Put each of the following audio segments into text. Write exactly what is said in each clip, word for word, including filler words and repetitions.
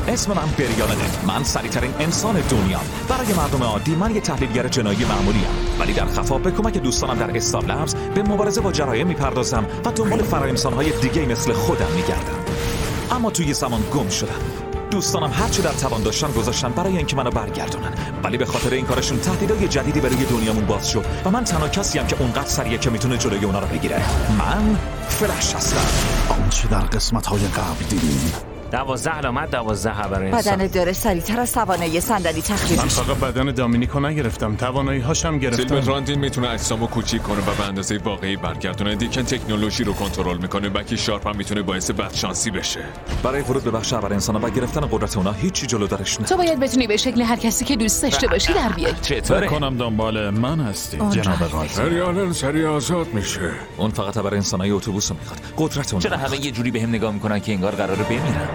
اسم من بریالنه. من سریعترین انسان دنیام. برای مردم عادی من یه تحلیلگر جنایی معمولی ام، ولی در خفا به کمک دوستانم در استار لبز به مبارزه با جرایم میپردازم و دنبال فرار انسان‌های دیگه مثل خودم میگردم. اما توی زمان گم شدم. دوستانم هرچی در توان داشتن گذاشتن برای اینکه منو برگردونن، ولی به خاطر این کارشون تهدیدهای جدیدی برای دنیامون باز شد و من تنها کسی ام که اونقدر سریعه که میتونه جلوی اونا رو بگیره. من فلش هستم. آنچه در قسمت‌های قبل دیدیم. دوازده علامت، دوازده خبر انسان. بدن داره سریعتر از توانایی صندلی تخریب من میشه. فقط بدن دامینیکو نگرفتم، توانایی هاشم گرفتم. سیلبر راندین میتونه اجسامو کوچیک کنه و به اندازه واقعی برگردونه. دیکن تکنولوژی رو کنترل میکنه. بکی شارپ هم میتونه باعث بدشانسی بشه. برای ورود به بخش ابر انسان و گرفتن قدرت اونا هیچی جلو درش نه. تو باید بتونی به شکل هر کسی که دوست داشته باشی در بیای. چطوره؟ کنم دنبال من هستی جناب قاضی. سریالن سری آزاد میشه. اون فقط ابر انسانای اتوبوسو میخواد. قدرت اون. چرا همه یه جوری بهم نگاه میکنن که انگار قراره بمیرم؟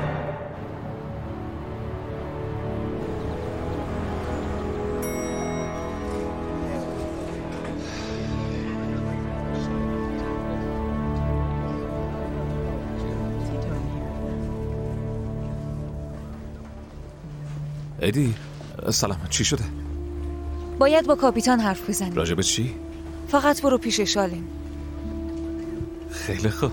ادی سلام، چی شده؟ باید با کاپیتان حرف بزنیم. راجب چی؟ فقط برو پیش شالین. خیلی خوب.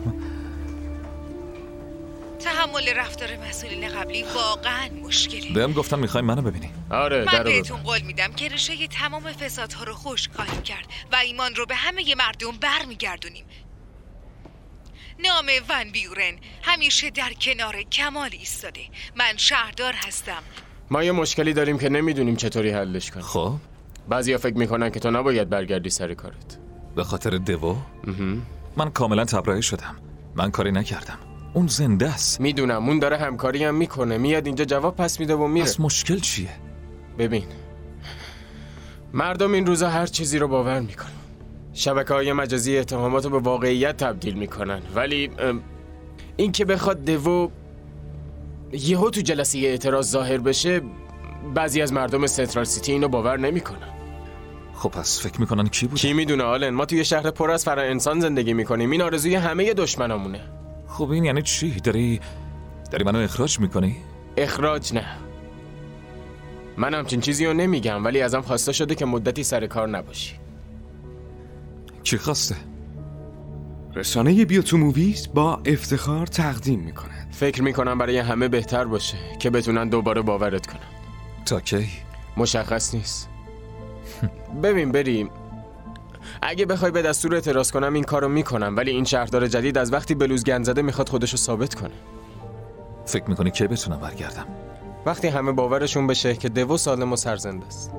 تحمل رفتار مسئولین قبلی واقعا مشکلی. بهم گفتن میخوایم منو ببینی. آره من بهتون قول میدم که ریشه تمام فسادها رو خشک خواهیم کرد و ایمان رو به همه مردم برمیگردونیم. نام ون بیورن همیشه در کنار کمال ایستاده. من شهردار هستم. ما یه مشکلی داریم که نمیدونیم چطوری حلش کنیم. خب بعضیا فکر میکنن که تو نباید برگردی سر کارت. به خاطر دیو؟ من کاملا تبرئه شدم. من کاری نکردم. اون زنده است. میدونم اون داره همکاری هم میکنه، میاد اینجا جواب پس میده و میره. پس مشکل چیه؟ ببین، مردم این روزا هر چیزی رو باور میکنن. شبکه‌های مجازی اتهامات رو به واقعیت تبدیل میکنن، ولی این که بخواد دیو یهو تو جلسه اعتراض ظاهر بشه، بعضی از مردم سنترال سیتی اینو باور نمیکنن. خب پس فکر میکنن کی بوده؟ کی میدونه آلن؟ ما توی شهر پر از فرا انسان زندگی میکنیم. این آرزوی همه دشمنامونه. خب این یعنی چی؟ داری داری منو اخراج میکنی؟ اخراج نه. من همچین چیزی رو نمیگم، ولی ازم خواسته شده که مدتی سر کار نباشی. چی خواسته؟ رسانه بیوتو موویز با افتخار تقدیم میکنه. فکر میکنم برای همه بهتر باشه که بتونن دوباره باورت کنن. تا کی؟ مشخص نیست. ببین بریم، اگه بخوای به دستور اعتراض کنم این کارو میکنم، ولی این شهردار جدید از وقتی بلوز گند زده میخواد خودشو ثابت کنه. فکر میکنی کی بتونم برگردم؟ وقتی همه باورشون بشه که دیو سالم و سرزنده است.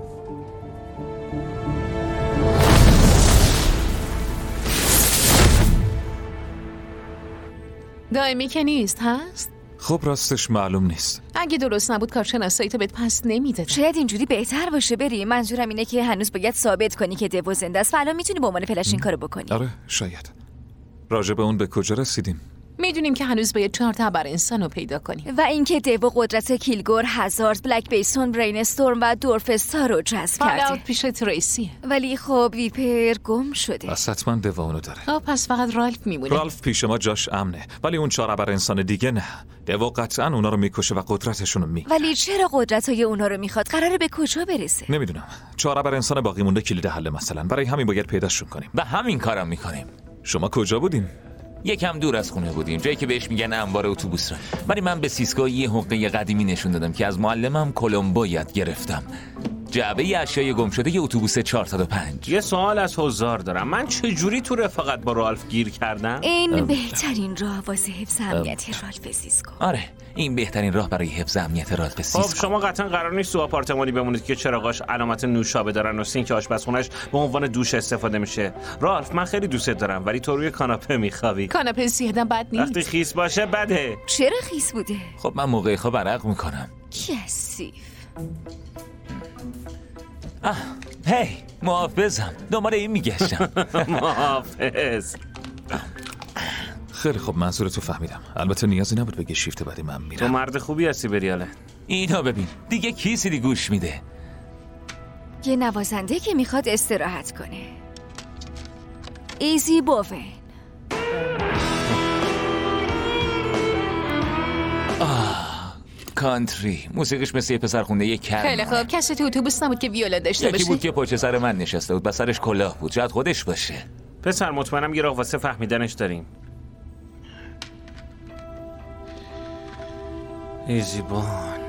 دائمی که نیست هست؟ خب راستش معلوم نیست. اگه درست نبود کارشناسایی تو بهت پس نمیداد. شاید اینجوری بهتر باشه. بری، منظورم اینه که هنوز باید ثابت کنی که دیو زنده است و الان میتونی به عنوان فلش این کارو بکنی. آره شاید. راجع به اون به کجا رسیدیم؟ میدونیم که هنوز باید چهار تا ابر انسان رو پیدا کنیم و اینکه دیو قدرت کیلگور، هزارد، بلک بیسون، برین استورم و دورفستا رو جذب حالا کرده. پیش تریسیه. ولی خب ویپر گم شده. پس حتما دیو اونو داره. آه پس فقط رالف میمونه. رالف پیش ما جاش امنه، ولی اون چهار ابر انسان دیگه نه. دیو قطعا اونا رو میکشه و قدرتشون رو می. ولی چرا قدرتای اونا رو میخواد؟ قراره به کجا برسه؟ نمیدونم. چهار ابر انسان باقی مونده کلید حل مثلا. برای همین باید پیداشون کنیم. و همین کارم میکنیم. شما کجا بودین؟ یکم دور از خونه بودیم، جایی که بهش میگن انبار اتوبوس. ولی من به سیسکو یه حقه قدیمی نشون دادم که از معلمم کلمبو یاد گرفتم. جعبه اشیای گم شده یه اتوبوس چهارصد و پنج. یه سوال از حضار دارم، من چجوری تو رفاقت با رالف گیر کردم؟ این ام. بهترین راه واسه حفظ امنیت رالف سیسکو. آره این بهترین راه برای حفظ امنیت رالف سیسکو. خب شما قطعا قرار نیست تو آپارتمانی بمونید که چراغاش علامت نوشابه دارن و سینک آشپزخونه‌اش به عنوان دوش استفاده میشه. رالف من خیلی دوست دارم، ولی تو روی کاناپه میخوابی. کاناپه زیادم بد نیست. وقتی خیس باشه بده. چرا خیس بوده؟ خب من موقع خواب عرق میکنم. کثیف. آه هی محافظم، دنبال این میگشتم. محافظ. خیلی خب منظورتو فهمیدم. البته نیازی نبود بگی شیفت بعدی من میرم. تو مرد خوبی هستی بریاله. اینا ببین دیگه کی سیدی گوش میده. یه نوازنده که میخواد استراحت کنه. ایزی بوون. آه کانتری. موسیقیش مثل یه پسر خونده یه کرم. خیلی خوب. کسی تو اتوبوس نبود که ویولا داشته باشه؟ یکی بود که پشت سر من نشسته بود، بسرش کلاه بود. شاید خودش باشه. پسر مطمئنم یه راه واسه فهمیدنش داریم. ایزی بون.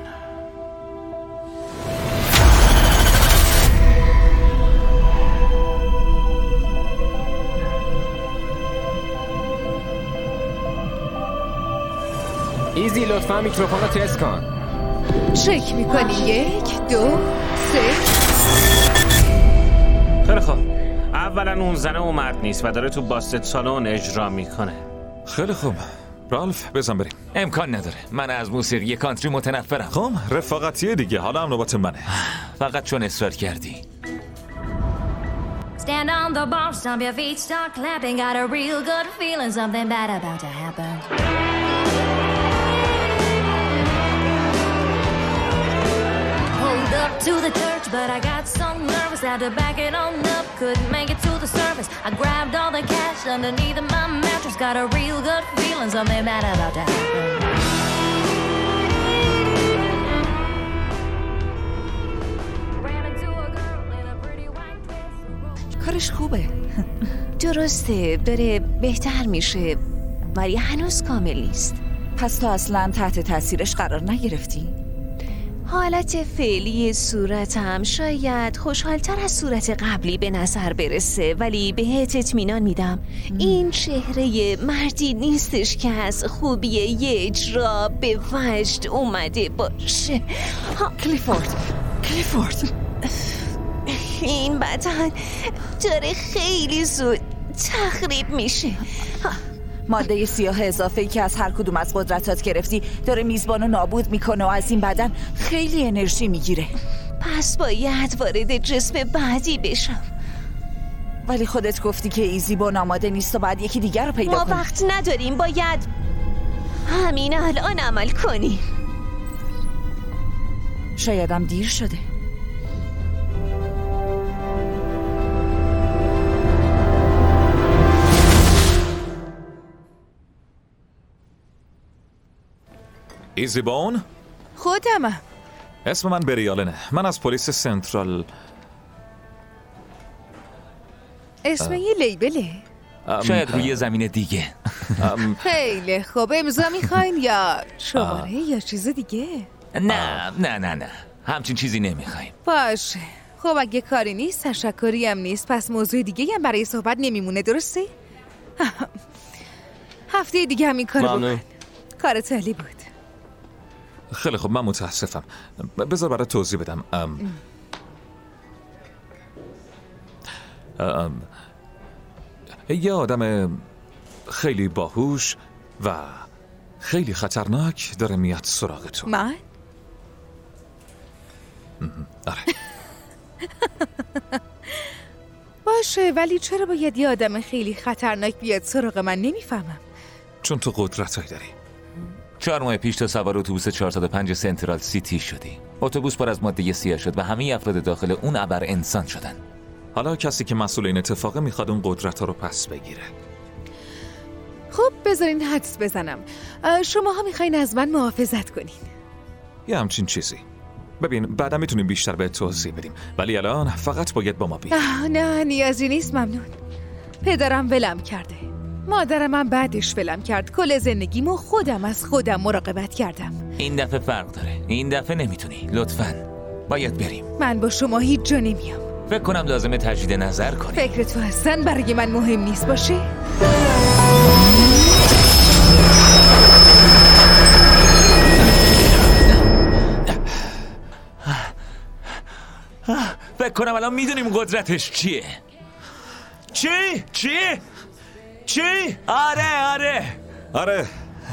ایزی لطفا میکروفون رو تست کن. چک میکنی؟ یک دو سه. خیلی خوب. اولا اون زنه و مرد نیست و داره تو باست سالن اجرا میکنه. خیلی خوب. رالف بزن بریم. امکان نداره. من از موسیقی کانتری متنفرم. خب رفاقتیه دیگه. حالا هم نوبت منه. فقط چون اصرار کردی. Stand on the bar, stomp your feet, start clapping. Got a real good feeling, something bad about to happen. Pulled up to the church, but I got so nervous, had to back it on up, couldn't make it to the surface. I grabbed all the cash underneath of my mattress, got a real good feeling, something bad about to happen. کارش خوبه. درسته، داره بهتر میشه، ولی هنوز کامل نیست. پس تو اصلا تحت تاثیرش قرار نگرفتی؟ حالت فعلی صورتم شاید خوشحالتر از صورت قبلی به نظر برسه، ولی بهت اطمینان میدم این چهره مردی نیستش که از خوبی یه اجرا به وجد اومده باشه. ها کلیفورد کلیفورد این بدن داره خیلی زود تخریب میشه. ماده سیاه اضافه‌ای که از هر کدوم از قدرتات گرفتی داره میزبانو نابود میکنه و از این بدن خیلی انرژی میگیره. پس باید وارد جسم بعدی بشم. ولی خودت گفتی که ایزی بون آماده نیست و بعد یکی دیگر رو پیدا ما کنیم. ما وقت نداریم، باید همین الان عمل کنیم. شایدم دیر شده. ایزی بون؟ خودمم. اسم من بریالنه. من از پلیس سنترال. اسم یه لیبله. شاید روی زمین دیگه. خیلی خوب. امضا میخواین یا شماره یا چیز دیگه؟ نه نه نه نه همچین چیزی نمیخوایم. باشه. خب اگه کاری نیست، تشکری هم نیست، پس موضوع دیگه هم برای صحبت نمیمونه، درسته؟ هفته دیگه همین کار بکن. کارت عالی بود. خیلی خب، من متاسفم. بذار برای توضیح بدم. ام... ام... یه آدم خیلی باهوش و خیلی خطرناک داره میاد سراغ تو. من؟ آره. باشه، ولی چرا باید یه آدم خیلی خطرناک بیاد سراغ من؟ نمیفهمم. چون تو قدرتایی داری. چهار ماه پیش تو سوار اتوبوس چهارصد و پنج سنترال سیتی شدی. اتوبوس پر از ماده سیاه شد و همه افراد داخل اون ابر انسان شدن. حالا کسی که مسئول این اتفاقه میخواد اون قدرت‌ها رو پس بگیره. خب بذارین حدس بزنم. شماها میخواین از من محافظت کنین. یه همچین چیزی. ببین بعدا میتونیم بیشتر به توضیح بدیم، ولی الان فقط باید با ما بیای. نه نیازی نیست، ممنون. پدرم ولم کرده، مادرم هم بعدش ولم کرد. کل زندگیمو خودم از خودم مراقبت کردم. این دفعه فرق داره. این دفعه نمیتونی. لطفاً باید بریم. من با شما هیچ جا نمیام. فکر کنم لازمه تجدید نظر کنی. فکر تو اصلا برای من مهم نیست باشه؟ فکر کنم الان میدونیم قدرتش چیه. چی؟ چی؟ چی؟ آره آره آره.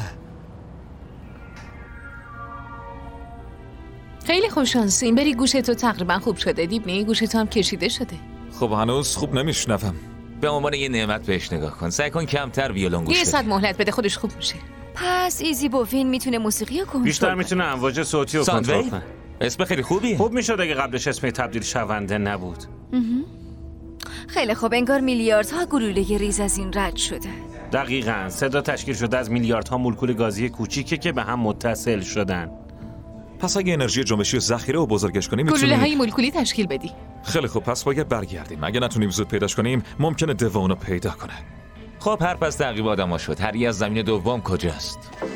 خیلی خوششانسین. بری گوشتو تقریبا خوب شده. دیبنی گوشتو هم کشیده شده. خب هنوز خوب نمیشنوم. به عنوان یه نعمت بهش نگاه کن. سعی کن کمتر ویولون گوش بدی. یه ساعت مهلت بده، خودش خوب میشه. پس ایزی بوفین میتونه موسیقی رو کنترل بیشتر میتونه امواج صوتی رو کنترل کنه. اسم خیلی خوبیه. خوب میشد اگه قبلش اسم تبدیل شونده نبود. خیلی خوب، انگار میلیاردها گلوله ریز از این رد شده. دقیقاً. صدا تشکیل شده از میلیاردها مولکول گازی کوچیکه که به هم متصل شدن. پس اگه انرژی جنبشی رو ذخیره و بزرگش کنیم گلوله میتونیم های مولکولی تشکیل بدی. خیلی خوب، پس باید برگردیم. اگه نتونیم زود پیداش کنیم ممکنه دو اونو پیدا کنه. خب حرف از تعقیب آدم‌ها شد. هری از زمین دوم کجاست؟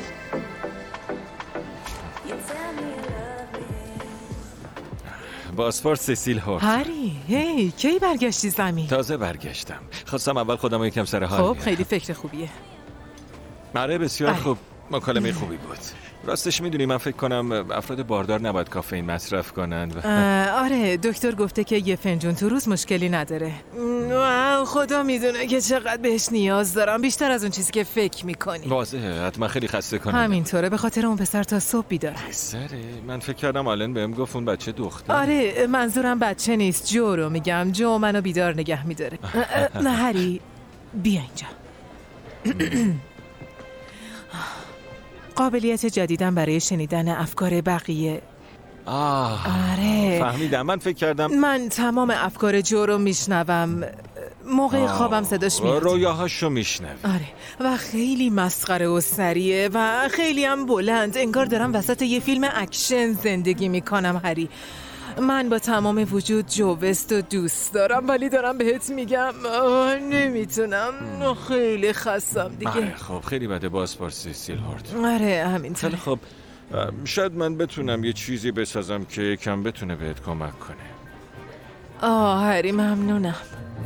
پاسپورت سیسیل هورت. هری، هی کی برگشتی زمین؟ تازه برگشتم. خواستم اول خودم رو یکم سر حال خب بیارم. خیلی فکر خوبیه. آره بسیار اه. خوب. مکالمه خوبی بود. راستش میدونی من فکر کنم افراد باردار نباید کافئین مصرف کنند. و... آره دکتر گفته که یه فنجون تو روز مشکلی نداره. واو خدا میدونه که چقدر بهش نیاز دارم، بیشتر از اون چیزی که فکر میکنی. واضحه حتما خیلی خسته کننده. همینطوره، به خاطر اون پسر تا صبح بیداره. پسره؟ من فکر کردم آلن بهم گفت اون بچه دختر. آره منظورم بچه نیست، جو رو میگم. جو منو بیدار نگه میداره. نه هری بیا اینجا. قابلیت جدیدم برای شنیدن افکار بقیه. آه آره فهمیدم. من فکر کردم من تمام افکار جو رو میشنوم. موقع خوابم صداش میاد. رویاهاشو میشنوی. آره و خیلی مسخره و سریه و خیلی هم بلند، انگار دارم وسط یه فیلم اکشن زندگی میکنم. هری من با تمام وجود جو وست رو دوست دارم، ولی دارم بهت میگم نمیتونم. خیلی خستم دیگه. آره خب خیلی بده پاسپورت سیسیل هورت. آره همینطوره. خیلی خب شاید من بتونم یه چیزی بسازم که یکم بتونه بهت کمک کنه. آه هری ممنونم.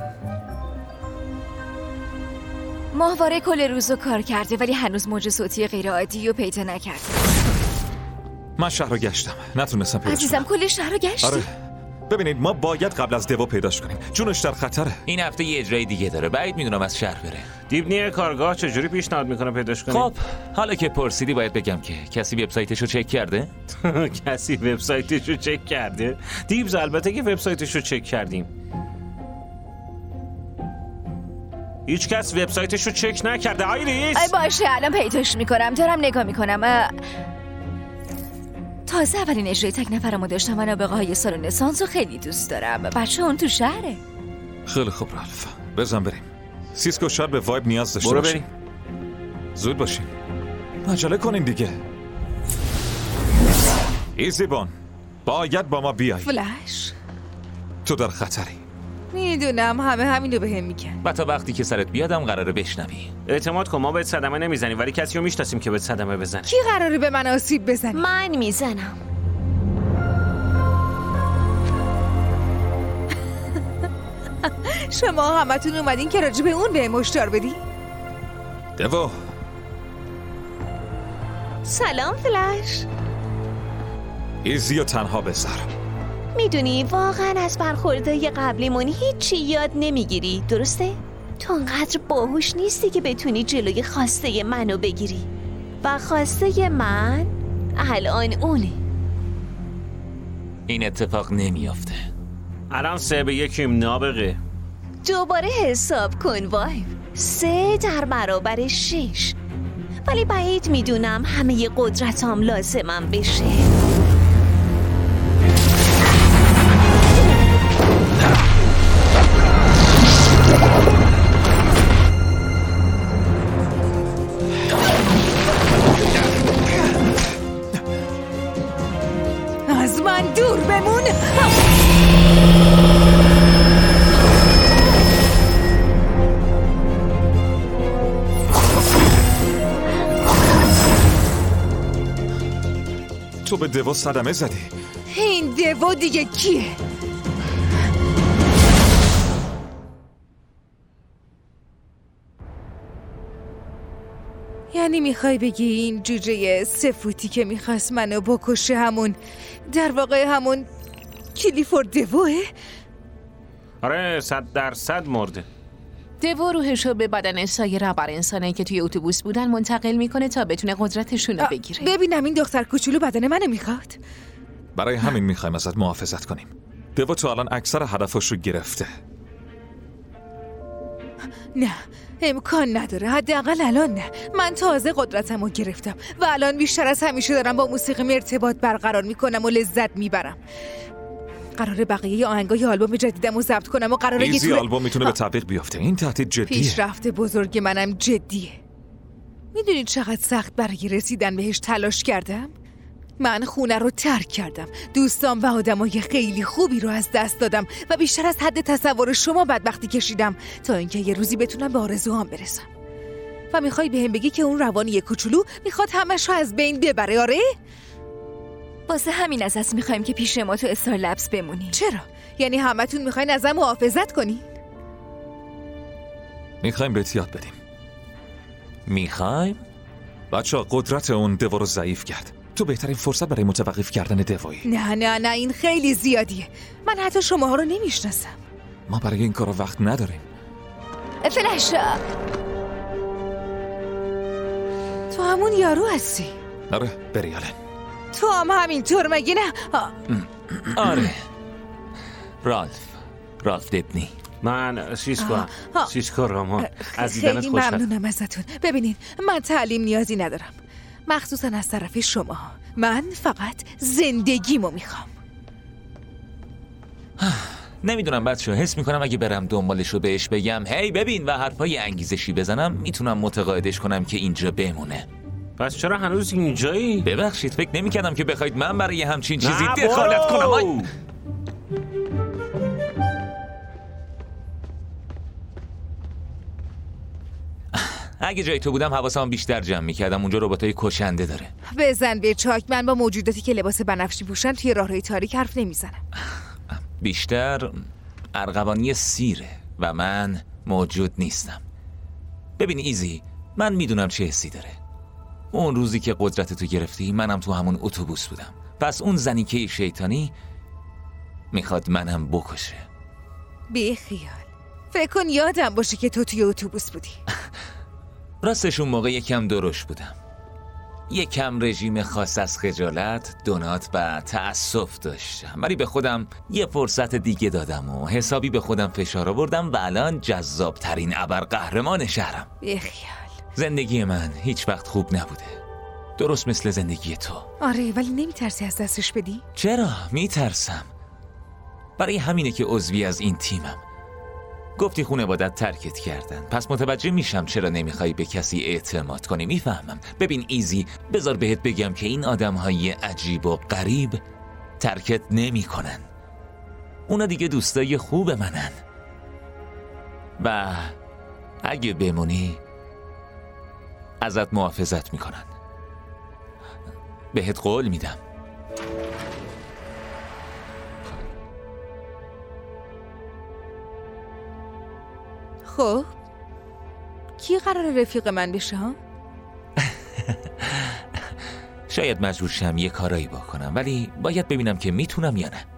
ماهواره کل روزو کار کرده ولی هنوز موج صوتی غیر عادی رو پیدا نکرده. من شهر رو گشتم، نتونستم پیداش عزیزم کل شهر رو گشتی؟ آره ببینید ما باید قبل از دیو پیداش کنیم، جونش در خطره. این هفته یه اجرای دیگه داره، بعید میدونم از شهر بره. دیبنی کارگاه چجوری پیشنهاد میکنه پیداش کنیم؟ خب حالا که پرسیدی باید بگم که کسی وبسایتش رو چک کرده؟ کسی وبسایتش رو چک کرده؟ دیبز البته که وبسایتش رو چک کردیم. هیچ کس وبسایتش رو چک نکرده. آیریس ای باشه الان پیداش میکنم، دارم نگاه میکنم. تازه اولین اجرای تک نفرمو داشتم. من نابغه های سالن نسانس رو خیلی دوست دارم. بچه اون تو شهره. خیلی خوب رالف، بزن بریم. سیسکو شاید به وایب نیاز داشته برو باشیم. زود باشیم، عجله کنین دیگه. ایزی بان، باید با ما بیای. فلش تو در خطری. میدونم، همه همینو بهم میگن. و تا وقتی که سرت بیادم قراره بشنوی. اعتماد کن ما بهت صدمه نمیزنیم، ولی کسی رو میشناسیم که بهت صدمه بزنه. کی قراره به من آسیب بزنه؟ من میزنم. شما همتون اومدین که راجع به اون به مشتار بدی؟ دیو سلام فلش. ایزی رو تنها بذار. میدونی واقعا از برخوردهای قبلیمون هیچی یاد نمیگیری، درسته؟ تو انقدر باهوش نیستی که بتونی جلوی خواسته منو بگیری و خواسته من الان اونه. این اتفاق نمیافته. الان سه به یکیم نابغه. دوباره حساب کن وایب. سه در برابر شش. ولی بعید میدونم همه قدرتام لازمم بشه. از من دور بمون. تو به دیو صدمه زدی. این دیو دیگه کیه؟ یعنی میخوای بگی این جوجه سفوتی که میخواست منو بکشه همون در واقع همون کلیفورد دیوه؟ آره صد درصد مرده. دیو روحش رو به بدن سایر ابر انسانایی که توی اتوبوس بودن منتقل میکنه تا بتونه قدرتشون رو بگیره. ببینم این دختر کوچولو بدن منو میخواد. برای همین میخوایم ازت محافظت کنیم. دیو تو الان اکثر هدفش رو گرفته. نه امکان نداره، حداقل الان نه. من تازه قدرتم رو گرفتم و الان بیشتر از همیشه دارم با موسیقی ارتباط برقرار میکنم و لذت میبرم. قراره بقیه آهنگای آلبوم جدیدم رو ضبط کنم و قراره ایزی یه آلبوم میتونه به تبلیغ بیفته. این تهدید جدیه. پیشرفت بزرگ منم جدیه. میدونید چقدر سخت برای رسیدن بهش تلاش کردم؟ من خونه رو ترک کردم، دوستان و آدمای خیلی خوبی رو از دست دادم و بیشتر از حد تصور شما بدبختی کشیدم تا اینکه یه روزی بتونم به آرزوهام برسم. و میخوای بهم بگی که اون روانی کوچولو میخواد همش رو از بین ببره؟ آره؟ واسه همین ازت میخوایم که پیش ما تو استار لبس بمونی. چرا؟ یعنی همتون میخواین ازم محافظت کنین؟ میخوایم بهت یاد بدیم. میخوایم؟ بچه قدرت اون دوا رو ضعیف کرد. تو بهترین فرصت برای متوقف کردن دوایی. نه نه نه این خیلی زیادیه. من حتی شماها رو نمیشناسم. ما برای این کارا وقت نداریم. فلش، تو همون یارو هستی؟ آره بری آلن. تو هم همینطور مگه نه؟ آره رالف رالف دبنی. من سیسکو سیسکو راما از دیدنت خیلی خوشحالم. ممنونم ازتون. ببینین من تعلیم نیازی ندارم، مخصوصا از طرف شما. من فقط زندگیمو میخوام. نمیدونم بچه حس میکنم اگه برم دنبالشو بهش بگم هی ببین و حرفای انگیزشی بزنم میتونم متقاعدش کنم که اینجا بمونه. پس چرا هنوز اینجایی؟ ببخشید فکر نمیکردم که بخواید من برای همچین چیزی دخالت کنم. آی... اگه جای تو بودم حواسم بیشتر جمع میکردم. اونجا رباتای کشنده داره. بزن به چاک. من با موجوداتی که لباس بنفشی پوشن توی راهروی تاریک حرف نمیزنم. بیشتر ارغوانی سیره و من موجود نیستم. ببین ایزی، من میدونم چه حسی داره. اون روزی که قدرت تو گرفتی منم تو همون اتوبوس بودم. پس اون زنیکه شیطانی میخواد منم بکشه. بی خیال. فکر کن یادم باشه که تو توی اتوبوس بودی. راستش اون موقع یکم درشت بودم. یکم رژیم خاص از خجالت، دونات و تأسف داشتم، ولی به خودم یه فرصت دیگه دادم و حسابی به خودم فشار آوردم و الان جذاب ترین ابرقهرمان شهرم. بیخیال. زندگی من هیچ وقت خوب نبوده، درست مثل زندگی تو. آره ولی نمیترسی از دستش بدی؟ چرا؟ میترسم. برای همینه که عضوی از این تیمم. گفتی خانواده‌ات ترکت کردن، پس متوجه میشم چرا نمیخوای به کسی اعتماد کنی. میفهمم. ببین ایزی، بذار بهت بگم که این آدمهای عجیب و غریب ترکت نمیکنن. اونا دیگه دوستای خوب منن و اگه بمونی ازت محافظت میکنن. بهت قول میدم. خب کی قرار رفیق من بشه ها؟ شاید مجبور شم یه کارایی بکنم، ولی باید ببینم که میتونم یا نه.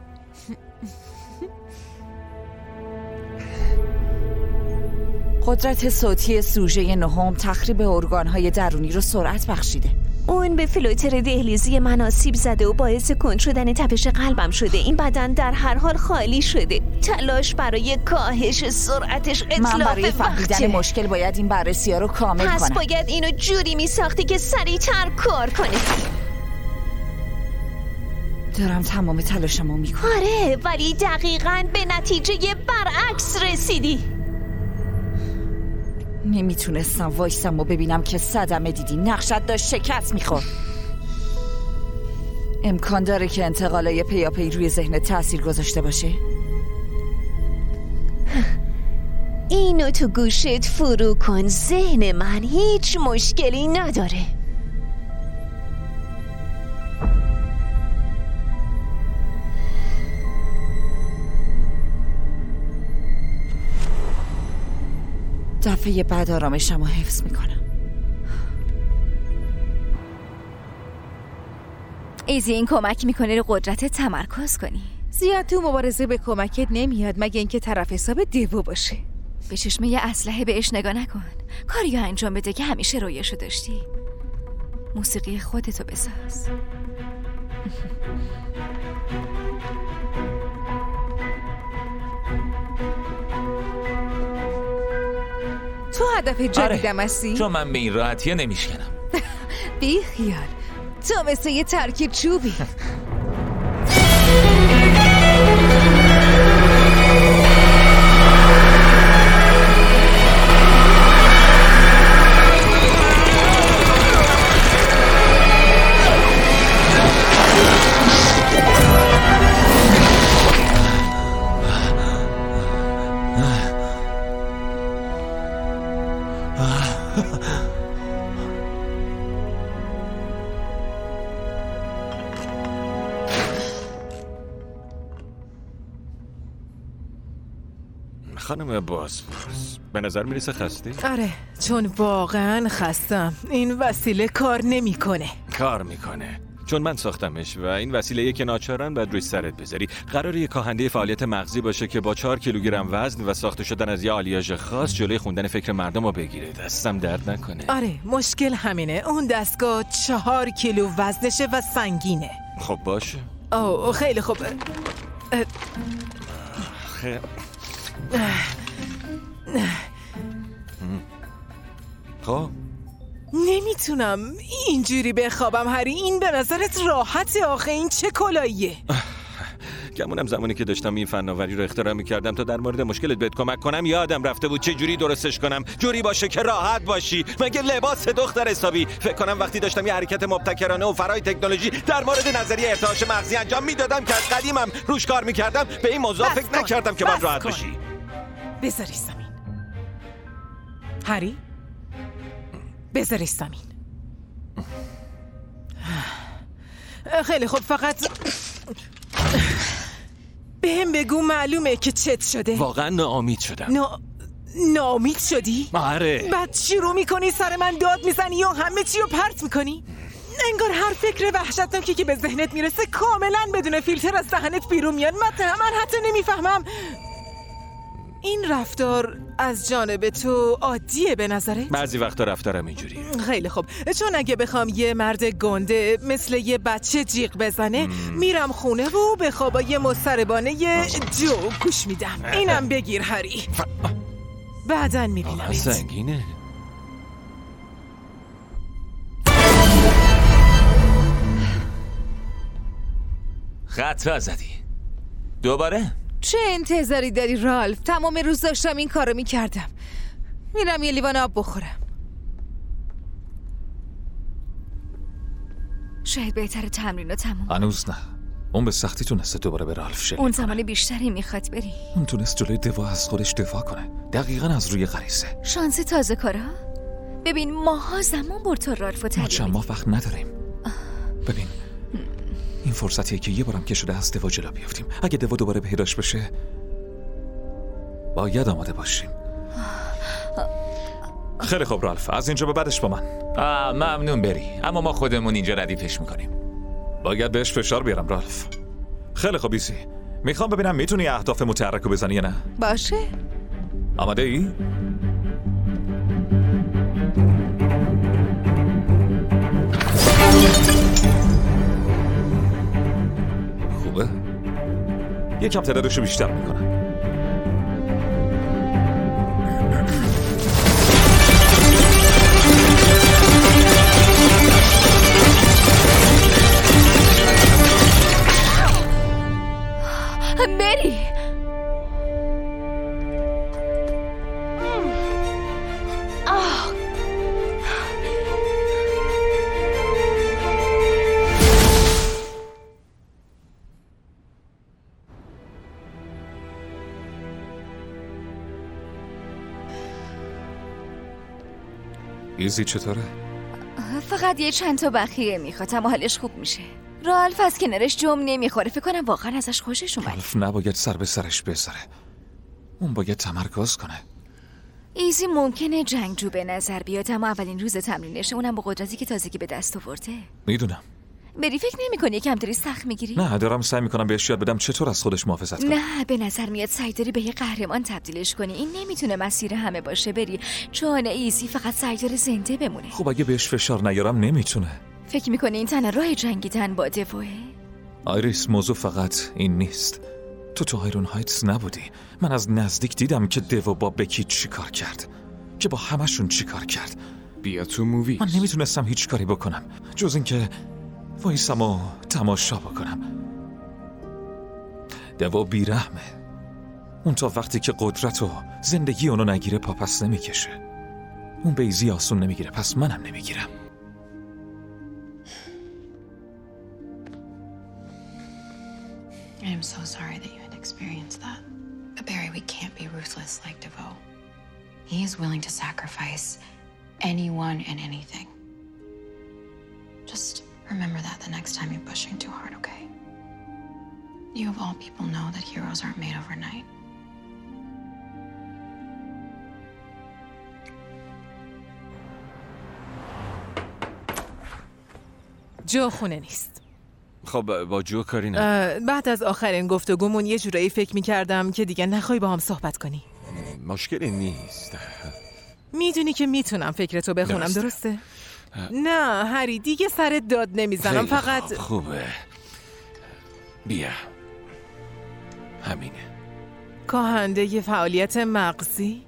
قدرت صوتی سوژه نهم تخریب ارگان‌های درونی رو سرعت بخشیده. اون به فیلتر دهلیزی من آسیب زده و باعث کند شدن تپش قلبم شده. این بدن در هر حال خالی شده. تلاش برای کاهش سرعتش اطلاف من برای فهمیدن وقته. مشکل باید این بررسی ها رو کامل پس کنم. باید اینو جوری می ساختی که سریعتر کار کنه. دارم تمام تلاشمو میکنم. آره ولی دقیقاً به نتیجه برعکس رسیدی. نمیتونستم وایسم و ببینم که صدمه دیدی. نقشت داشت شکست میخورد. امکان داره که انتقالای پیاپی روی ذهن تأثیر گذاشته باشه؟ اینو تو گوشت فرو کن. ذهن من هیچ مشکلی نداره. دفعه بعد آرامشم رو حفظ میکنم. ایزی این کمک میکنه رو قدرت تمرکز کنی. زیاد تو مبارزه به کمکت نمیاد مگه اینکه طرف حساب دیو باشه. به چشمه یه اسلحه بهش نگاه نکن. کاریو انجام بده که همیشه رویاشو داشتی. موسیقی خودتو بساز. تو هدف جدیدم هستی؟ آره، چون من به این راحتیه نمیشکنم. بی خیال. تو مثل یه ترک چوبی. خانم بازپرس، به نظر میرسه خستی؟ آره، چون واقعا خستم. این وسیله کار نمیکنه. کار میکنه چون من ساختمش و این وسیله که ناچارن باید روی سرت بذاری. قراره یه کاهنده فعالیت مغزی باشه که با چهار کیلوگرم وزن و ساخته شدن از یه آلیاژ خاص جلوی خوندن فکر مردم رو بگیره. دستم درد نکنه. آره، مشکل همینه. اون دستگاه چهار کیلو وزنشه و سنگینه. خب باشه. اوه خیلی خوب. خیلی خب نمیتونم اینجوری بخوابم هری. این به نظرت راحته؟ آخه این چه کلاییه؟ گمونم زمانی که داشتم این فناوری رو اختراع می‌کردم تا در مورد مشکلت بهت کمک کنم یادم رفته بود چه جوری درستش کنم، جوری باشه که راحت باشی. مگه لباس دختر حسابی؟ فکر کنم وقتی داشتم یه حرکت مبتکرانه و فرای تکنولوژی در مورد نظریه ارتعاش مغزی انجام میدادم که از قدیمم روش کار می‌کردم، به این موضوع فکر کن. نکردم که باید راحت باشی. بذاری زمین هری، بذاری زمین. خیلی خوب، فقط بهم بگو معلومه که چت شده. واقعا ناامید شدم. نا... ناامید شدی؟ آره. بعد چی رو میکنی؟ سر من داد میزنی یا همه چی رو پرت میکنی؟ انگار هر فکر وحشتناکی که به ذهنت میرسه کاملا بدون فیلتر از دهنت بیرون میاد. من من حتی نمیفهمم این رفتار از جانب تو عادیه به نظرت؟ بعضی وقتا رفتارم اینجوریه. خیلی خوب، چون اگه بخوام یه مرد گنده مثل یه بچه جیغ بزنه مم. میرم خونه و به خوابای مضطربانه جو گوش میدم. اینم بگیر هری، بعدن میبینم. سنگینه. خطا زدی دوباره؟ چه انتظاری داری رالف؟ تمام روز داشتم این کارو میکردم. میرم یه لیوان آب بخورم. شاید بهتره تمرین رو تموم. هنوز نه. اون به سختی تونسته دوباره به رالف شلیک اون زمان بیشتری میخواد بری. اون تونست جلوی دوا از خودش دفاع کنه. دقیقاً از روی غریزه. شانس تازه کارا؟ ببین ماها زمان برد تا رالف رو ما چند ماه وقت نداریم. ببین این فرصتیه که یه بارم که شده از دوا جلو بیافتیم. اگه دوا دوباره پیداش بشه باید آماده باشیم. خیلی خوب رالف، از اینجا به بعدش با من. آه ممنون بری، اما ما خودمون اینجا ردیفش میکنیم. باید بهش فشار بیارم رالف. خیلی خوب ایزی، میخوام ببینم میتونی اهداف متحرک رو بزنی یا نه. باشه. آماده ای؟ خوبه؟ یکم تعدادشو بیشتر میکنم. بری آه. ایزی چطوره؟ فقط یه چند تا بخیه میخواد اما حالش خوب میشه. رالف از کنارش جم نمیخوره. فکر کنم واقعا ازش خوشش اومده. رالف نباید سر به سرش بذاره. اون باید تمرکز کنه. ایزی ممکنه جنگجو به نظر بیاد اما اولین روز تمرینشه، اونم با قدرتی که تازگی به دست آورده. میدونم. بری فکر نمی‌کنی یکم داری سخت میگیری؟ نه، دارم سعی میکنم بهش یاد بدم چطور از خودش محافظت کنه. نه، به نظر میاد سعی داری به یه قهرمان تبدیلش کنی. این نمیتونه مسیر همه باشه بری، چون ایزی فقط سعی داره زنده بمونه. خب اگه بهش فشار نیارم نمیتونه. فکر میکنی این تنها راه جنگیدن با دوه؟ آیریس، موضوع فقط این نیست. تو تو آیرون هایتس نبودی. من از نزدیک دیدم که دو با بکی چی کار کرد، که با همشون چی کار کرد. بیا تو مووی. من نمیتونستم هیچ کاری بکنم جز اینکه وایسم و تماشا بکنم. دو بیرحمه. اون تا وقتی که قدرت و زندگی اونو نگیره پاپس نمیکشه. اون بیزی آسون نمیگیره، پس منم نمیگیرم. I'm so sorry that you had experienced that. But Barry, we can't be ruthless like DeVoe. He is willing to sacrifice anyone and anything. Just remember that the next time you're pushing too hard, okay? You of all people know that heroes aren't made overnight. جو خونه نیست. خب با جو کاری نه. بعد از آخرین گفتگومون یه جورایی فکر میکردم که دیگه نخوای با هم صحبت کنی. مشکلی نیست. میدونی که میتونم فکرتو بخونم، درست. درسته؟ نه هری دیگه سرت داد نمیزنم، فقط خوب. خوبه بیا همینه. کاهنده ی فعالیت مغزی؟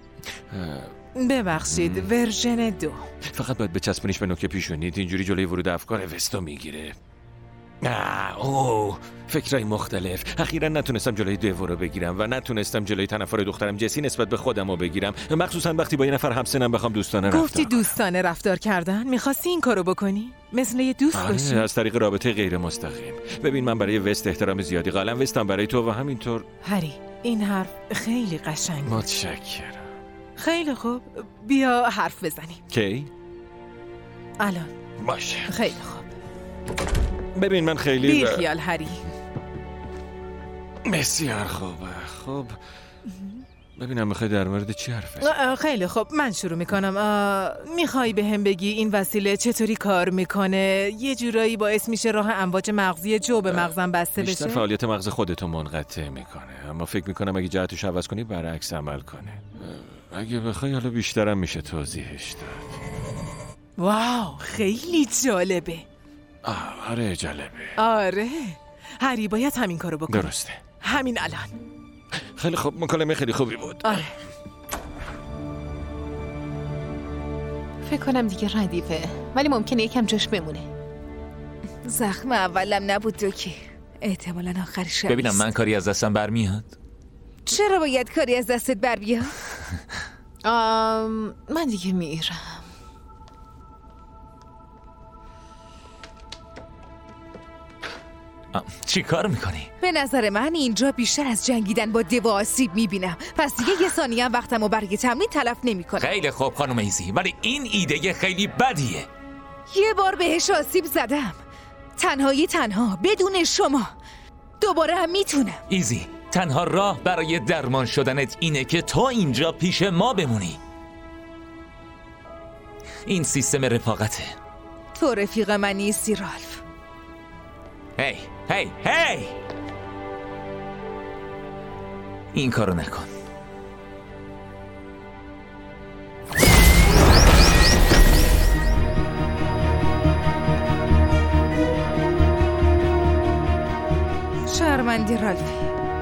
ببخشید ورژن دو. فقط باید بچسبونیش به نوک پیشونیت، اینجوری جلوی ورود افکار وستو میگیره. آه اوه فکرای مختلف. اخیرا نتونستم جلوی دیو رو بگیرم و نتونستم جلوی تنفر دخترم جسی نسبت به خودم رو بگیرم، مخصوصا وقتی با یه نفر همسنم بخوام دوستانه رفتار. گفتی دوستانه رفتار کردن؟ میخواستی این کارو بکنی؟ مثل یه دوست باشی؟ از طریق رابطه غیر مستقیم. ببین من برای وست احترام زیادی قائلم، وستم برای تو و همینطور. هری این حرف خیلی قشنگه. متشکرم. خیلی خوب بیا حرف بزنیم. کی؟ الان. باشه. خیلی خوب. ببین من خیلی بی خیال هری. بسیار خوبه. خب ببینم میخوای در مورد چی حرف بزنی؟ خیلی خوب من شروع میکنم. میخوای به هم بگی این وسیله چطوری کار میکنه؟ یه جورایی باعث میشه راه امواج مغزی جو به مغزم بسته بشه؟ بیشتر فعالیت مغز خودتو منقطع میکنه، اما فکر میکنم اگه جهتش عوض کنی برعکس عمل کنه. اگه بخوای حالا بیشترم میشه توضیحش داد. واو خیلی جالبه. آه آره جالبه. آره هری باید همین کارو بکنی. درسته. همین الان. خیلی خوب مکالمه خیلی خوبی بود. آره. فکر کنم دیگه ردیفه، ولی ممکنه یکم جاش بمونه. زخم اولم نبود دوکی، احتمالاً آخرش. ببینم من کاری از دستم برمیاد. چرا باید کاری از دستت بر بیاد؟ من دیگه میرم. چی کار میکنی؟ به نظر من اینجا بیشتر از جنگیدن با دیو آسیب میبینم، پس دیگه یه ثانیه هم وقتم و برای تمرین تلف نمیکنم. خیلی خوب خانم ایزی، ولی این ایده خیلی بدیه. یه بار بهش آسیب زدم، تنهایی تنها بدون شما. دوباره هم میتونم. ایزی تنها راه برای درمان شدنت اینه که تو اینجا پیش ما بمونی. این سیستم رفاقته. تو رفیق من نیستی رالف. هی هی هی این کارو نکن. شرمندی رالفی.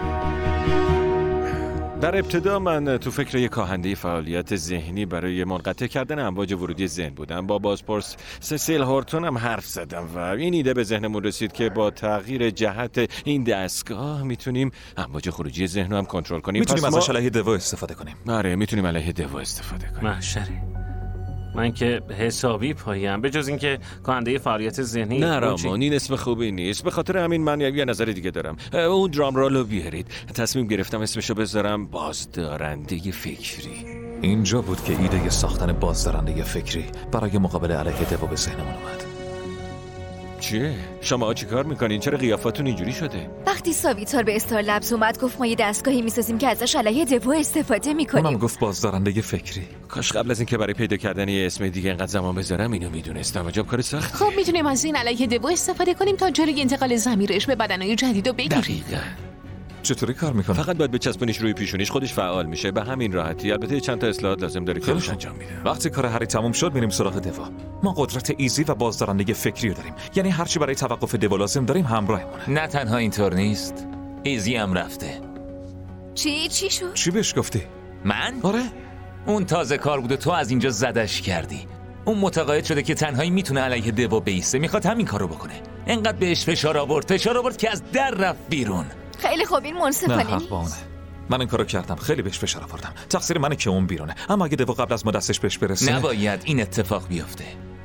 در ابتدا من تو فکر یک کاهنده فعالیت ذهنی برای منقطع کردن امواج ورودی ذهن بودم. با بازپرس سسیل هورتون هم حرف زدم و این ایده به ذهنمون رسید که با تغییر جهت این دستگاه میتونیم امواج خروجی ذهن رو هم کنترل کنیم. میتونیم ازش ما... علیه دیو استفاده کنیم. آره میتونیم علیه دیو استفاده کنیم. محشره. من که حسابی پایم، به جز اینکه کاهنده فعالیت ذهنی. نه رامان این اسم خوبی نیست، به خاطر همین من یه نظر دیگه دارم. اون درام رولو بیارید. تصمیم گرفتم اسمشو بذارم بازدارنده فکری. اینجا بود که ایده ساختن بازدارنده فکری برای مقابله علیه دیو به ذهنمون اومد. چیه؟ شما چی کار میکنین؟ چرا قیافاتون اینجوری شده؟ وقتی ساویتار به استار لبز اومد گفت ما یه دستگاهی میسازیم که ازش علیه دیو استفاده میکنیم. اونم گفت بازدارنده فکری. کاش قبل از اینکه برای پیدا کردن یه اسم دیگه اینقدر زمان بذارم اینو میدونستم. عجب کار سخت. خب میتونیم از این علیه دیو استفاده کنیم تا جلوی انتقال ضمیرش به بدنهای جدید رو بگیریم. دقیقاً. چطوری کار میکنه؟ فقط باید بچسبونیش روی پیشونیش، خودش فعال میشه به همین راحتی. البته چند تا اصلاحات لازم داره که روش انجام میده. وقتی کار هری تموم شد میریم سراغ دیو. ما قدرت ایزی و بازدارنده فکری رو داریم، یعنی هرچی برای توقف دیو لازم داریم همراهمونه. نه تنها اینطور نیست، ایزی هم رفته. چی چی شد؟ چی بهش گفتی؟ من؟ آره اون تازه کار بود و تو از اینجا زدش کردی. اون متقاعد شده که تنهایی میتونه علیه دیو بیسته، میخواد همین کارو بکنه. انقدر بهش فشار آورد فشار آورد که از در رفت بیرون. خیلی خوب این منصفانه نه حق با اونه. من این کارو کردم، خیلی بهش فشار آوردم. تقصیر منه که اون بیرونه، اما اگه دیو قبل از ما دستش بهش برسه نباید این اتفاق بیفته.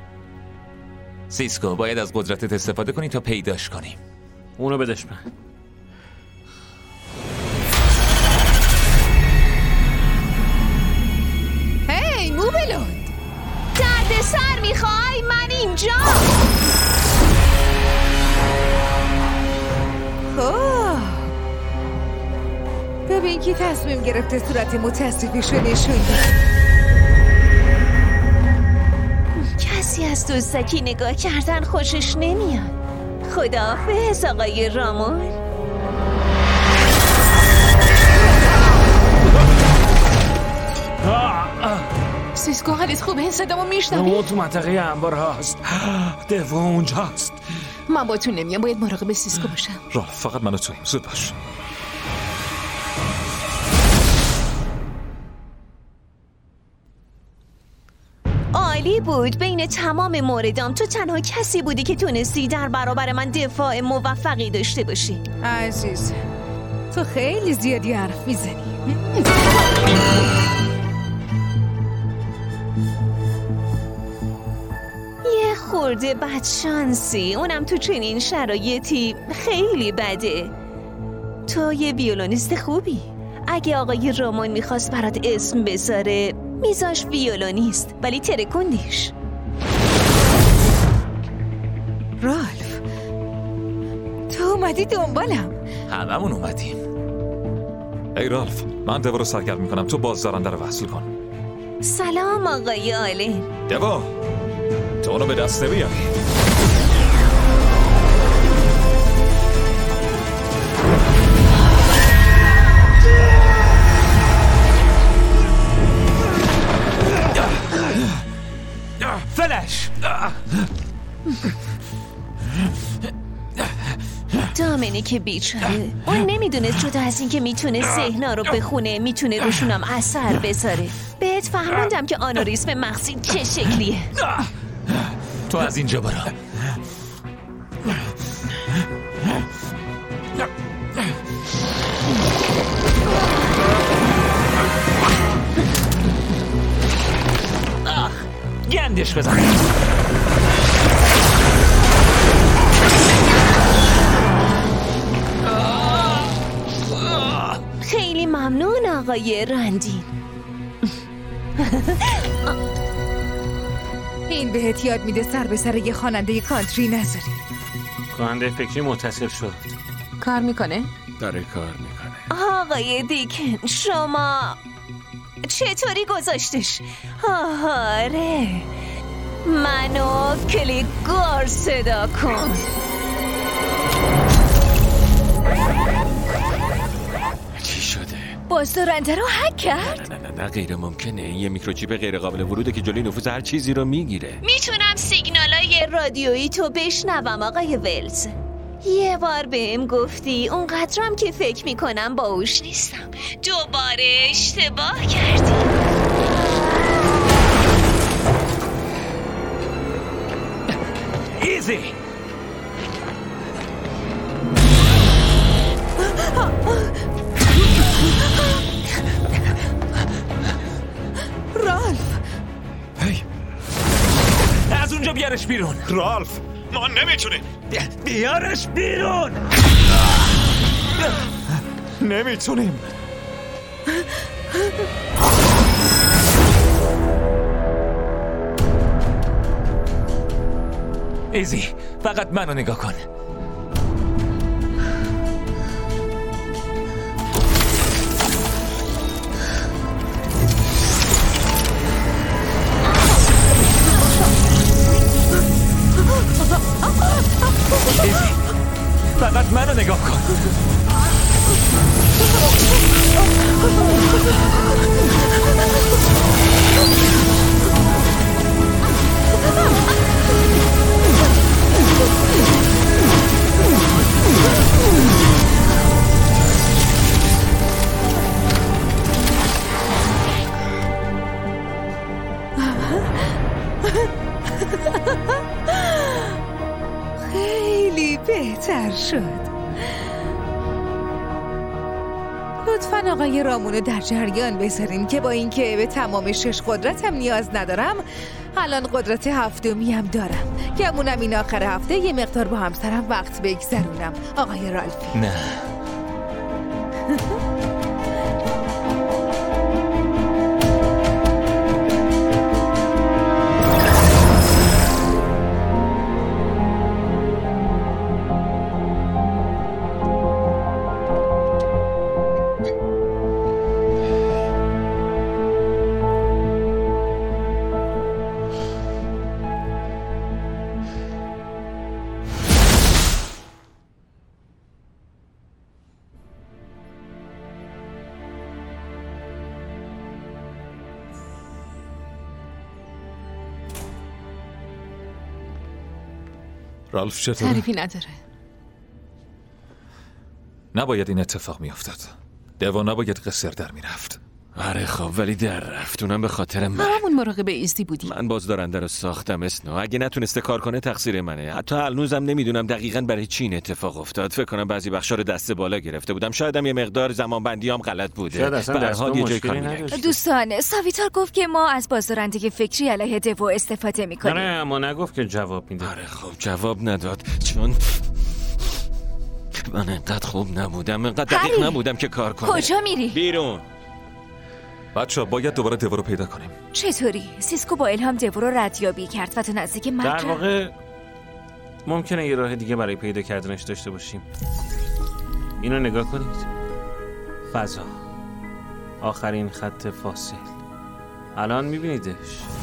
سیسکو باید از قدرتت استفاده کنی تا پیداش کنیم. اونو بدش من. هی موبلوند، درد سر میخوای؟ من اینجا. خب ببین کی تصمیم گرفته صورت متاسفیشو نشون ده. کسی سیسکو حالت خوبه؟ این صدامو میشنوی؟ اون تو منطقه انبار هست. دو اونجا هست. من با تو نمیام، باید مراقب سیسکو باشم. رالف فقط منو تویم، زود باش. عالی بود. بین تمام موردام تو تنها کسی بودی که تونستی در برابر من دفاع موفقی داشته باشی. عزیز تو خیلی زیادی حرف میزنی. یه خورده بدشانسی، اونم تو چنین شرایطی خیلی بده. تو یه ویولونیست خوبی. اگه آقای رامان میخواست برات اسم بذاره میذاش ویولونیست، ولی ترکوندیش. رالف تو اومدی دنبالم؟ هممون اومدیم. ای رالف، من دوا رو سرگرم میکنم، تو بازدارنده رو وصل کن. سلام آقای آلن. دوا تو اونو به دست نمیاری. فلش. دامنیک بیچاره، اون نمیدونست جدا از این که میتونه ذهنا رو بخونه میتونه روشونم اثر بذاره. بهت فهموندم که آنوریسم مغزی چه شکلیه. تو از اینجا برو. گندش بزن. خیلی ممنون آقای رندین. این بهت یاد میده سر به سر یه خواننده کانتری نذاری. خواننده فکری متصل شد. کار میکنه؟ داره کار میکنه. آقای دیکن شما چطوری گذاشتش؟ آره منو کلیگار صدا کن. چی شده؟ بازدارنده رو هک کرد؟ نه نه نه غیر ممکنه. یه میکروچیپ غیر قابل وروده که جلوی نفوذ هر چیزی رو میگیره. میتونم سیگنالای رادیویی تو بشنوم آقای ولز. یه بار بهم گفتی اونقدرم که فکر میکنم باهوش نیستم. دوباره اشتباه کردی. ایزی. رالف هی از اونجا بیارش بیرون. رالف ما نمیتونیم. بیارش بیرون. نمیتونیم. ایزی فقط منو نگاه کن. ایزی فقط منو نگاه کن. خیلی بهتر شد. لطفاً آقای رامونو در جریان بذارین که با اینکه به تمام شش قدرتم نیاز ندارم، الان قدرت هفتمی هم دارم. گمونم این آخر هفته یه مقدار با همسرم وقت بگذرونم. آقای رالفی نه رالف چطوره؟ تعریفی نداره. نباید این اتفاق میافتاد. دیو نباید قصر در میرفت. آره خب ولی در رفت، اونم به خاطر من. همون مراقب ایزدی بودی. من بازدارنده رو ساختم اسنو. اگه نتونسته کار کنه تقصیر منه. حتی هنوزم نمیدونم دقیقاً برای چی این اتفاق افتاد. فکر کنم بعضی بخشا رو دست بالا گرفته بودم. شایدم یه مقدار زمان بندیام غلط بوده. شاید اصلا به هر حال یه جای کار میاد. دوستان، ساویتار گفت که ما از بازدارندگی فکری علیه دیو استفاده میکنیم. آره اما نگفت که جواب میده. آره خب جواب نداد چون من انقدر خوب نبودم، انقدر دقیق نبودم که کار کنم. کجا میری؟ بیرون. بچه‌ها باید دوباره دیو رو پیدا کنیم. چطوری؟ سیسکو با الهام دیو رو ردیابی کرد و تو نزدیک مرگ. در واقع ممکنه یه راه دیگه برای پیدا کردنش داشته باشیم. اینو نگاه کنید. فضا. آخرین خط فاصل. الان میبینیدش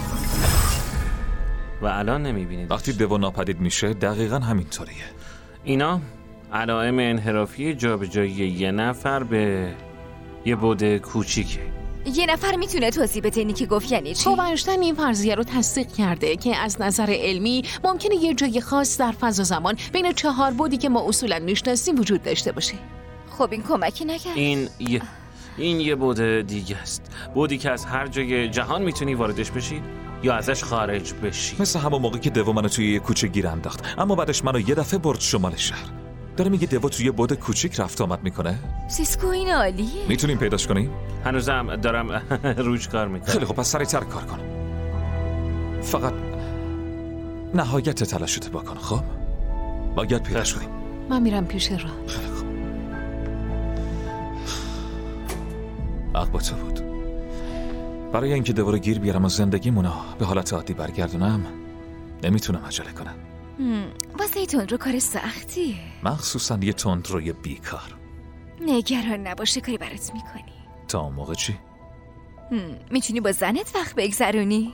و الان نمیبینیدش. وقتی دیو ناپدید میشه دقیقاً همینطوریه. اینا علائم انحرافی جابجایی یه نفر به یه بعد کوچیکه. یه نفر میتونه توضیح بده اینی که گفت یعنی چی؟ خب اینشتین این فرضیه رو تصدیق کرده که از نظر علمی ممکنه یه جای خاص در فضا زمان بین چهار بعدی که ما اصولا میشناسیم وجود داشته باشه. خب این کمکی نکرد. این یه این یه بعد دیگه است. بعدی که از هر جای جهان میتونی واردش بشی یا ازش خارج بشی. مثل همون موقع که دیو منو توی یه کوچه گیر انداخت، اما بعدش منو یه دفعه برد شمال شهر. داره میگه دیو توی بعد کوچیک رفت آمد میکنه؟ سیسکو این عالیه. میتونیم پیداش کنیم؟ هنوزم دارم روش کار میکنم. خیلی خب پس سریعتر کار کن. فقط نهایت تلاشت بکن. خب باید پیداش کنیم. من میرم پیش راه. خیلی خوب. حق با تو بود. برای اینکه دیو رو گیر بیارم و زندگیمونو به حالت عادی برگردونم نمیتونم عجله کنم. واسه تندرو کار سختیه، مخصوصا یه تندروی بیکار. نگران نباشه، کاری برات میکنی. تا اون موقع چی؟ میتونی با زنت وقت بگذرونی؟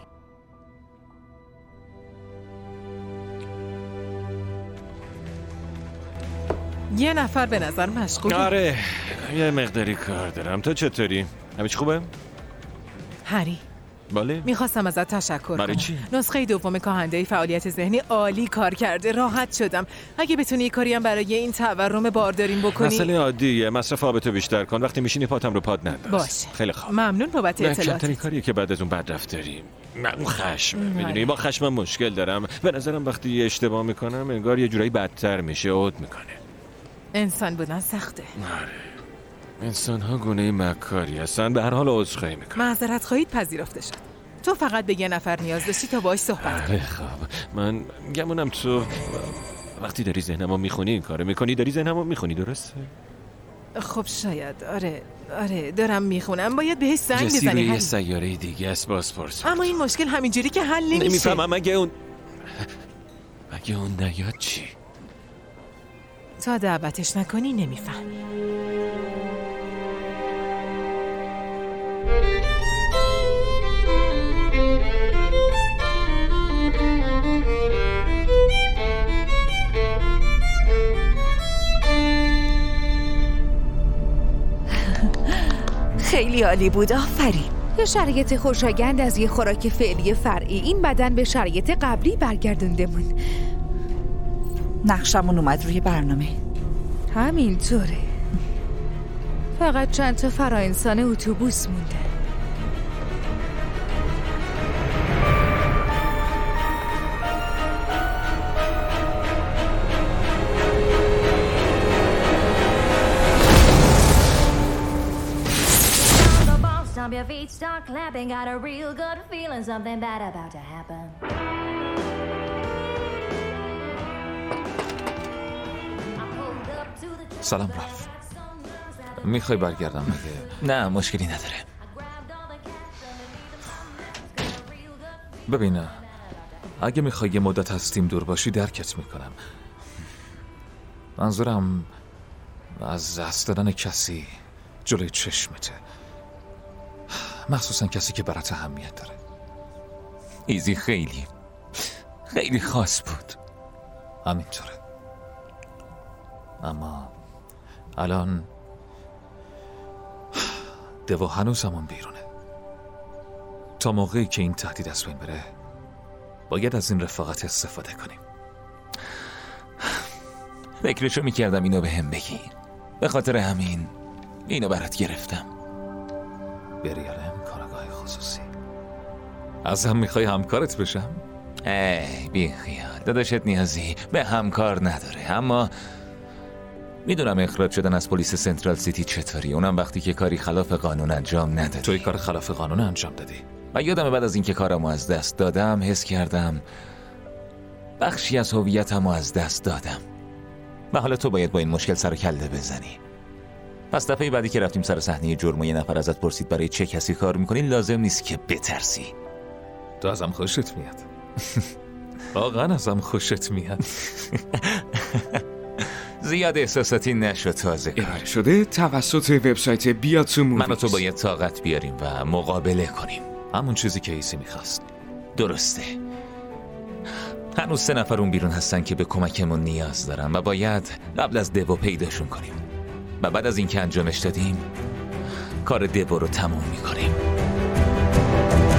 یه نفر به نظر مشغوله. آره یه مقداری کار دارم. تو چطوری؟ همه چی خوبه؟ هری بله؟ میخواستم ازت تشکر برای کنم. چی؟ نسخه دوم کاهنده فعالیت ذهنی عالی کار کرده. راحت شدم. اگه بتونی یه کاری هم برای این تورم بارداریم بکنی. مسئله عادیه. مصرف آبتو بیشتر کن. وقتی میشینی پاتم رو پاد ننداز. باشه. خیلی خوب. ممنون بابت اطلاعات. کمترین کاریه که بعد از اون بد رفتاری. من اون خشم میدونی با خشمم مشکل دارم. به نظرم وقتی یه اشتباه میکنم انگار یه جورایی بدتر میشه، عود میکنه. انسان بودن سخته. آره. انسان ها گونه مکاری هستن. به هر حال عذرخواهی میکنم. معذرت خواهید پذیرفته شد. تو فقط به یه نفر نیاز داشتی تا باهاش صحبت کنی. خب من گمونم تو وقتی داری ذهنمو میخونی این کارو میکنی. داری ذهنمو میخونی درسته؟ خب شاید. آره آره دارم میخونم. باید بهش زنگ جسی بزنی. روی یه سیاره دیگه است بازپرس. اما این مشکل همینجوری که حل نمیشه. نمیفهمم. اگه اون اگه اون نیاد چی؟ تا دعوتش نکنی نمیفهمی. خیلی عالی بود، آفرین. یه شرایط خوشایند از یه خوراک فعلی فرعی این بدن به شرایط قبلی برگردوندمون. نقشمون اومد روی برنامه. همینطوره. فقط چند تا فراانسان اتوبوس مونده. Your feet start clapping, got a real good feeling something bad about to happen. سلام رالف. میخوای برگردم مگه؟ نه مشکلی نداره. ببین اگه میخوای یه مدت از تیم دور باشی درکت میکنم. منظورم از دست دادن کسی جلوی چشمته، مخصوصا کسی که برات اهمیت داره. ایزی خیلی خیلی خاص بود. همینطوره. اما الان دیو هنوز همون بیرونه. تا موقعی که این تهدید از بین بره باید از این رفاقت استفاده کنیم. فکرشو میکردم اینو به هم بگی. به خاطر همین اینو برات گرفتم. بریالم کارگاه خصوصی. ازم میخوای همکارت بشم؟ ای بی خیال، داداشت نیازی به همکار نداره، اما میدونم اخراج شدن از پلیس سنترال سیتی چطوری، اونم وقتی که کاری خلاف قانون انجام ندادی. توی کار خلاف قانون انجام دادی. و یادم بعد از اینکه کارمو از دست دادم حس کردم بخشی از هویتمو از دست دادم و حالا تو باید با این مشکل سر و کله بزنی. پس دفعه بعدی که رفتیم سر صحنه جرم و یه نفر ازت پرسید برای چه کسی کار میکنی، لازم نیست که بترسی. تو ازم خوشت میاد. واقعا ازم خوشت میاد. زیاد احساساتی نشو تازه کار شده توسط وبسایت بیا تو موویز. من و تو باید طاقت بیاریم و مقابله کنیم. همون چیزی که ایسی میخواست. درسته. هنوز سه نفر اون بیرون هستن که به کمکمون نیاز دارن و باید قبل از دیو پیداشون کنیم و بعد از اینکه انجامش دادیم کار دیو رو تموم میکنیم.